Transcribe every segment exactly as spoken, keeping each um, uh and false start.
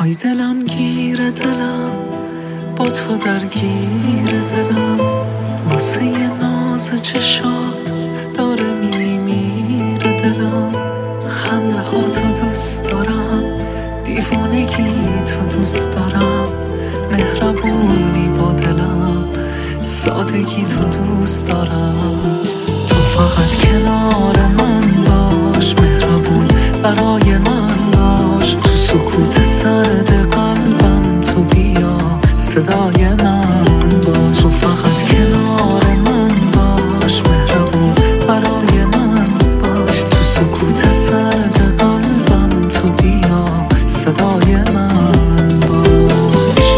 آی دلم گیر دلم، با تو درگیر دلم، واسه یه ناز چشات داره میمیره دلم. خنده ها تو دوست دارم، دیوونگی تو دوست دارم، مهربونی با دلم، سادگی تو دوست دارم. تو فقط کنار من باش، مهربون برای من باش، تو سکوت سرد قلبم تو بیا، صدای من باش. تو فقط کنار من باش، مهربون برای من باش، تو سکوت سرد قلبم تو بیا، صدای من باش.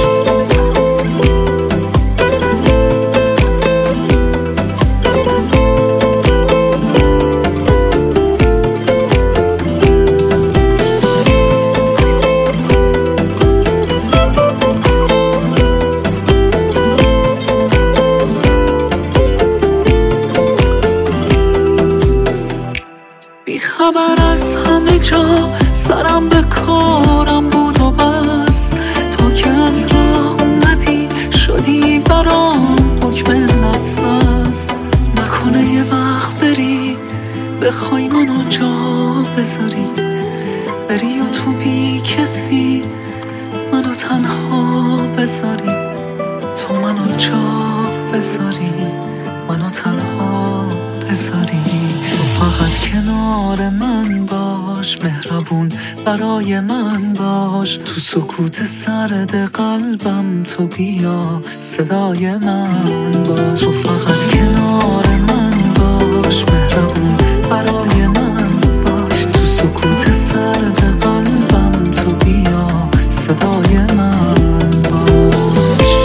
خبر از همه جا سرم به کارم بود و بس، تا که از راه اومدی شدی برام حکم نفس. نکنه یه وقت بری بخوای منو جا بذاری، بری و تو بی کسی منو تنها بذاری، تو منو جا بذاری، منو تنها بذاری. فقط کنار من باش، مهربون برای من باش، تو سکوت سرد قلبم تو بیا، صدای من باش. تو فقط کنار من باش، مهربون برای من باش، تو سکوت سرد قلبم تو بیا، صدای من باش.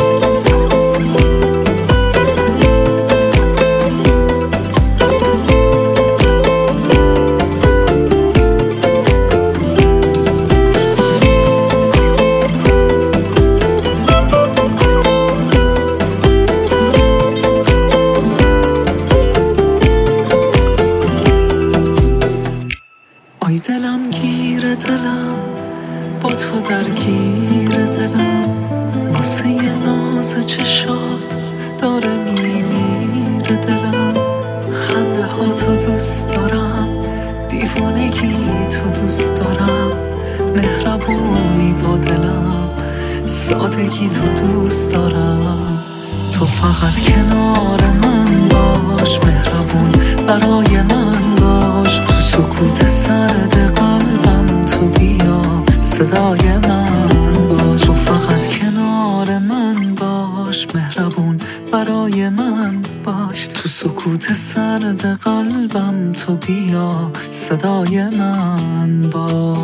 آی دلم گیر دلم، با تو درگیر دلم، واسه یه ناز چشات داره میمیره دلم. خنده ها تو دوست دارم، دیوونگی تو دوست دارم، مهربونی با دلم، سادگی تو دوست دارم. تو فقط کنار من باش، مهربون برای من باش، تو سکوت سرد قلبم تو بیا، صدای من باش. تو فقط کنار من باش، مهربون برای من باش، تو سکوت سرد قلبم تو بیا، صدای من باش.